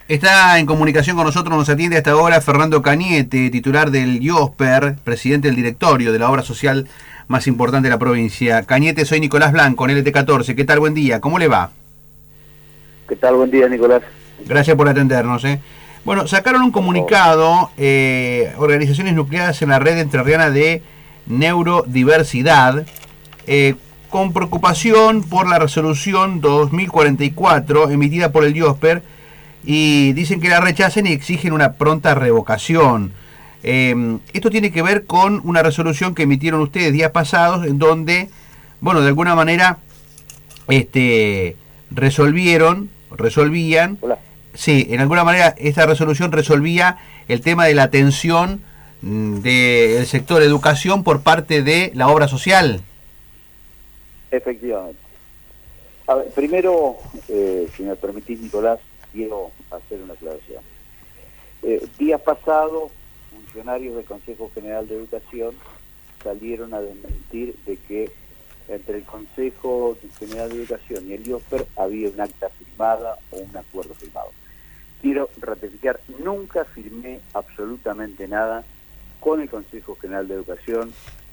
Está en comunicación con nosotros, nos atiende hasta ahora Fernando Cañete, titular del IOSPER, presidente del directorio de la obra social más importante de la provincia. Cañete, soy Nicolás Blanco, en LT14. ¿Qué tal? Buen día. ¿Cómo le va? ¿Qué tal? Buen día, Nicolás. Gracias por atendernos. Bueno, sacaron un Por favor. comunicado, organizaciones nucleadas en la red entrerriana de neurodiversidad, con preocupación por la resolución 2044 emitida por el IOSPER, y dicen que la rechacen y exigen una pronta revocación. Esto tiene que ver con una resolución que emitieron ustedes días pasados, en donde, bueno, de alguna manera, resolvían, Hola. sí, en alguna manera esta resolución resolvía el tema de la atención del sector educación por parte de la obra social. Efectivamente. A ver, primero, si me permitís, Nicolás, quiero hacer una aclaración. Días pasados, funcionarios del Consejo General de Educación salieron a desmentir de que entre el Consejo General de Educación y el IOSPER había un acta firmada o un acuerdo firmado. Quiero ratificar, nunca firmé absolutamente nada con el Consejo General de Educación,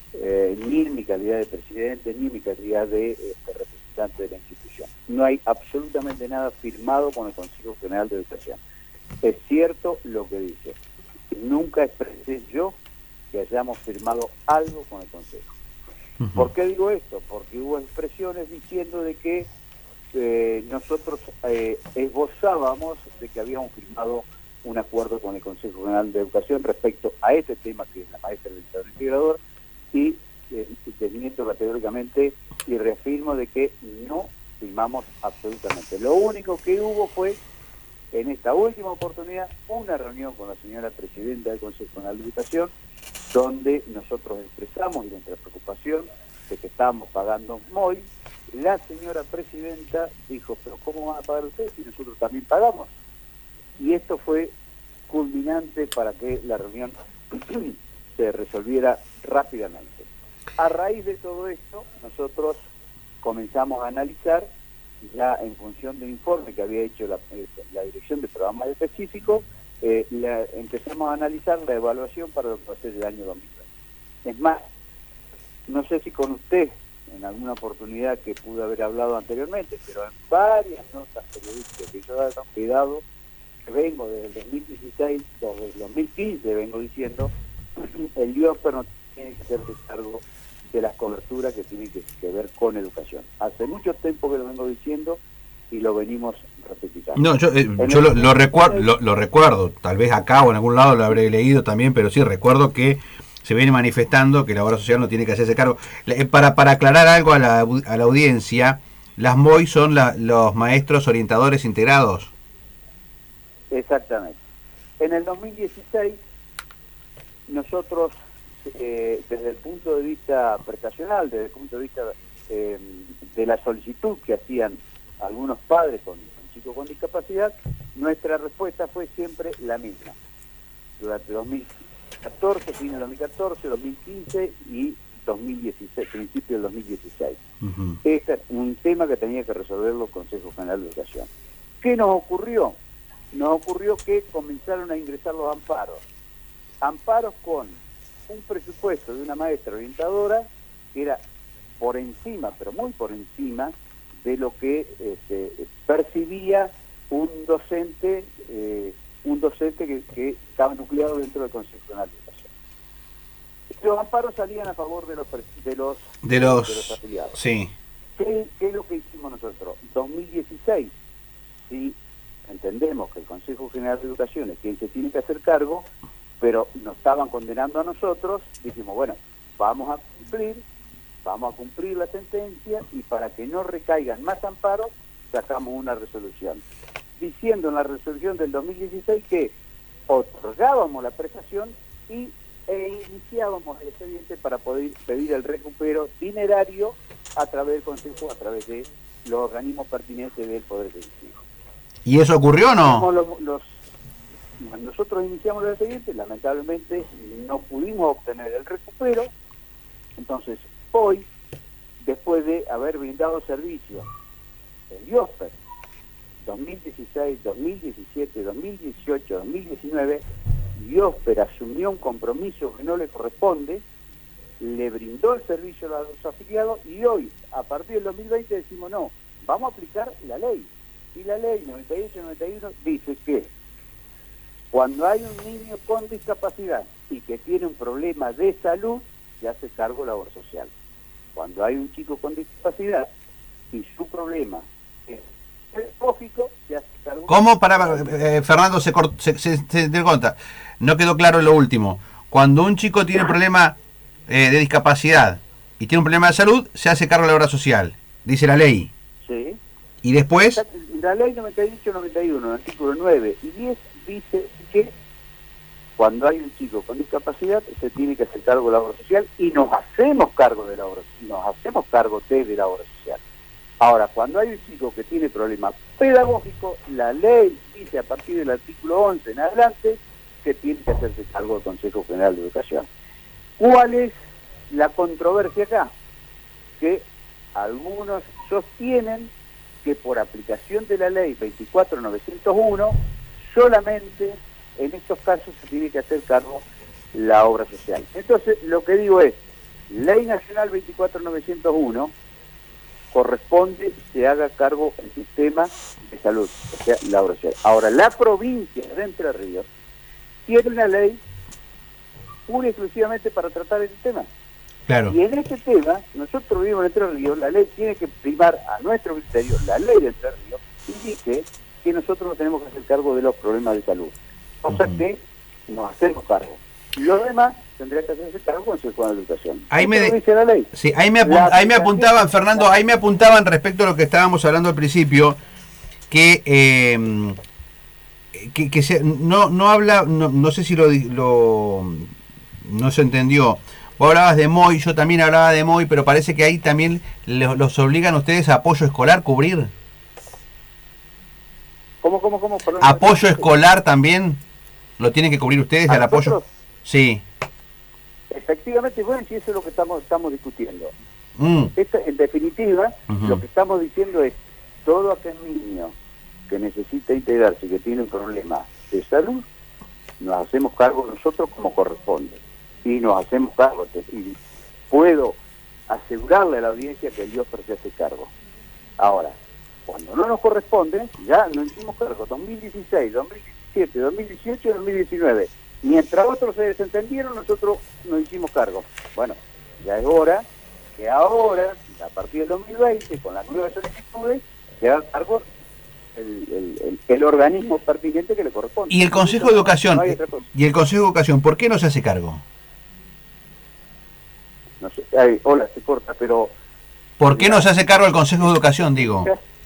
ni en mi calidad de presidente, ni en mi calidad de representante de la institución. No hay absolutamente nada firmado con el Consejo General de Educación. Es cierto lo que dice. Nunca expresé yo que hayamos firmado algo con el Consejo. ¿Por qué digo esto? Porque hubo expresiones diciendo de que nosotros esbozábamos de que habíamos firmado un acuerdo con el Consejo General de Educación respecto a este tema, que es la maestra del Estado integrador, y desmiento categóricamente y reafirmo de que no firmamos absolutamente. Lo único que hubo fue, en esta última oportunidad, una reunión con la señora presidenta del Consejo General de Educación, donde nosotros expresamos nuestra preocupación de que estábamos pagando MOI. La señora presidenta dijo, pero ¿cómo van a pagar ustedes si nosotros también pagamos? Y esto fue culminante para que la reunión se resolviera rápidamente. A raíz de todo esto, nosotros comenzamos a analizar, ya en función del informe que había hecho la Dirección de Programas Específicos, empezamos a analizar la evaluación para lo que va a ser el año 2020. Es más, no sé si con usted, en alguna oportunidad que pude haber hablado anteriormente, pero en varias notas periodísticas que yo he dado, que vengo desde el 2016, desde el 2015 vengo diciendo, el IOSPER no tiene que hacerse cargo de las coberturas que tienen que ver con educación. Hace mucho tiempo que lo vengo diciendo y lo venimos ratificando. No, yo lo recuerdo, tal vez acá o en algún lado lo habré leído también, pero sí recuerdo que se viene manifestando que la obra social no tiene que hacerse cargo. Para aclarar algo a la audiencia, las MOI son los maestros orientadores integrados. Exactamente. En el 2016, nosotros, desde el punto de vista prestacional, desde el punto de vista de la solicitud que hacían algunos padres con chicos con discapacidad, nuestra respuesta fue siempre la misma. Durante 2014, fin de 2014, 2015 y 2016, principio del 2016. Este es un tema que tenía que resolver los Consejos Generales de Educación. ¿Qué nos ocurrió? Nos ocurrió que comenzaron a ingresar los amparos. Amparos con un presupuesto de una maestra orientadora que era por encima, pero muy por encima, de lo que percibía un docente que estaba nucleado dentro del Consejo Nacional de Educación. Los amparos salían a favor de los afiliados. Sí. ¿Qué es lo que hicimos nosotros? 2016, si entendemos que el Consejo General de Educación es quien se tiene que hacer cargo, pero nos estaban condenando a nosotros, dijimos, bueno, vamos a cumplir la sentencia y para que no recaigan más amparos, sacamos una resolución. Diciendo en la resolución del 2016 que otorgábamos la prestación e iniciábamos el expediente para poder pedir el recupero dinerario a través del Consejo, a través de los organismos pertinentes del Poder Ejecutivo. ¿Y eso ocurrió o no? Nosotros iniciamos el expediente, lamentablemente no pudimos obtener el recupero, entonces hoy, después de haber brindado servicio el IOSPER 2016, 2017, 2018, 2019, Diosper asumió un compromiso que no le corresponde, le brindó el servicio a los afiliados y hoy, a partir del 2020, decimos no, vamos a aplicar la ley. Y la ley 98-91 dice que cuando hay un niño con discapacidad y que tiene un problema de salud, se hace cargo la obra social. Cuando hay un chico con discapacidad y su problema es pedagógico, se hace cargo... ¿Cómo? Fernando, se dio cuenta. No quedó claro lo último. Cuando un chico tiene un problema de discapacidad y tiene un problema de salud, se hace cargo de la obra social, dice la ley. Sí. ¿Y después? La ley 98-91, el artículo 9 y 10, dice que cuando hay un chico con discapacidad se tiene que hacer cargo de la obra social y nos hacemos cargo de la obra de la obra social. Ahora, cuando hay un chico que tiene problemas pedagógicos, la ley dice a partir del artículo 11 en adelante que tiene que hacerse cargo del Consejo General de Educación. ¿Cuál es la controversia acá? Que algunos sostienen que por aplicación de la ley 24.901 solamente en estos casos se tiene que hacer cargo la obra social. Entonces, lo que digo es, Ley Nacional 24.901 corresponde se haga cargo el sistema de salud, o sea, la obra social. Ahora, la provincia de Entre Ríos tiene una ley pura y exclusivamente para tratar el tema. Claro. Y en este tema, nosotros vivimos en Entre Ríos, la ley tiene que primar a nuestro criterio, la ley de Entre Ríos, y dice que nosotros no tenemos que hacer cargo de los problemas de salud. O sea que nos hacemos cargo. Y los demás tendría que hacerse cargo con su Consejo de Educación. Dice la ley. Sí, ahí me apuntaban, Fernando, ahí me apuntaban respecto a lo que estábamos hablando al principio, que no habla, no sé si no se entendió. Vos hablabas de MOI, yo también hablaba de MOI, pero parece que ahí también los obligan a ustedes a apoyo escolar cubrir. ¿Cómo? Perdón, ¿Apoyo escolar también lo tienen que cubrir ustedes al apoyo? Nosotros, sí. Efectivamente, bueno, si eso es lo que estamos discutiendo. En definitiva, lo que estamos diciendo es, todo aquel niño que necesita integrarse, que tiene un problema de salud, nos hacemos cargo nosotros como corresponde. Y nos hacemos cargo. Y puedo asegurarle a la audiencia que el Diosper se hace cargo. Ahora, cuando no nos corresponde, ya nos hicimos cargo 2016, 2017, 2018 y 2019. Mientras otros se desentendieron, nosotros nos hicimos cargo. Bueno, ya es hora que ahora, a partir del 2020, con las nuevas solicitudes, se haga cargo el organismo pertinente que le corresponde. ¿Y el Consejo de Educación? No hay otra cosa. ¿Y el Consejo de Educación por qué no se hace cargo? No sé, hola, se corta, pero... ¿Por qué no se hace cargo el Consejo de Educación, digo?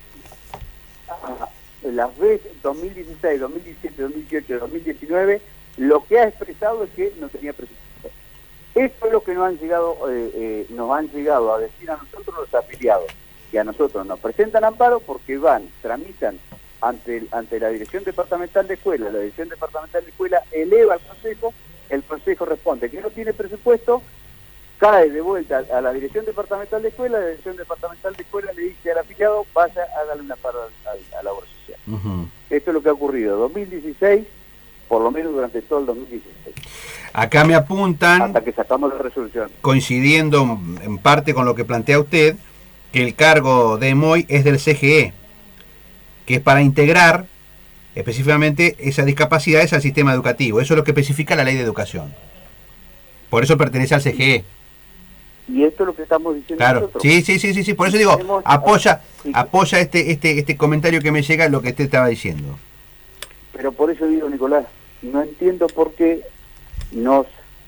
Las veces 2016, 2017, 2018, 2019, lo que ha expresado es que no tenía presupuesto. Esto es lo que nos han llegado a decir a nosotros los afiliados, que a nosotros nos presentan amparo porque tramitan ante la Dirección Departamental de Escuela, la Dirección Departamental de Escuela eleva al Consejo, el Consejo responde que no tiene presupuesto, cae de vuelta a la Dirección Departamental de Escuela, la Dirección Departamental de Escuela le dice al afiliado, vaya a darle una paro a la obra social. Esto es lo que ha ocurrido 2016, por lo menos durante todo el 2016. Acá me apuntan, hasta que sacamos la resolución. Coincidiendo en parte con lo que plantea usted, que el cargo de MOI es del CGE, que es para integrar específicamente esas discapacidades al sistema educativo. Eso es lo que especifica la Ley de Educación. Por eso pertenece al CGE. Y esto es lo que estamos diciendo nosotros. Sí, por eso digo, apoya este comentario que me llega lo que usted estaba diciendo. Pero por eso digo, Nicolás, no entiendo por qué nos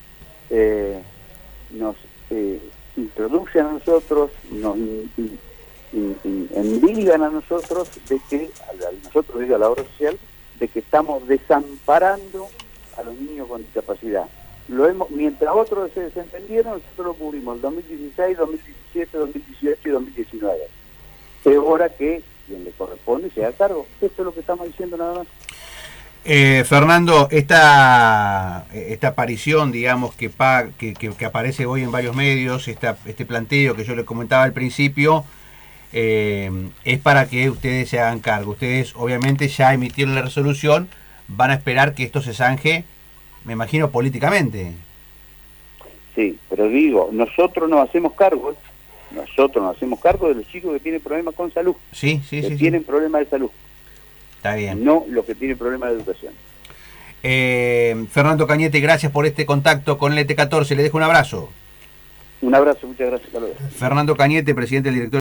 introducen a nosotros, nos endigan a nosotros de que, nosotros digo a la obra social, de que estamos desamparando a los niños con discapacidad. Mientras otros se desentendieron, nosotros lo cubrimos el 2016, 2017, 2018 y 2019. Es hora que quien le corresponde se haga cargo. Esto es lo que estamos diciendo nada más. Fernando, esta aparición, digamos, que aparece hoy en varios medios, este planteo que yo le comentaba al principio, es para que ustedes se hagan cargo. Ustedes obviamente ya emitieron la resolución, van a esperar que esto se zanje, me imagino, políticamente. Sí, pero digo, nosotros nos hacemos cargo, nosotros nos hacemos cargo de los chicos que tienen problemas con salud, Sí, tienen problemas de salud, está bien. no los que tienen problemas de educación. Fernando Cañete, gracias por este contacto con el ET14, le dejo un abrazo. Un abrazo, muchas gracias. Hasta luego. Fernando Cañete, presidente del directorio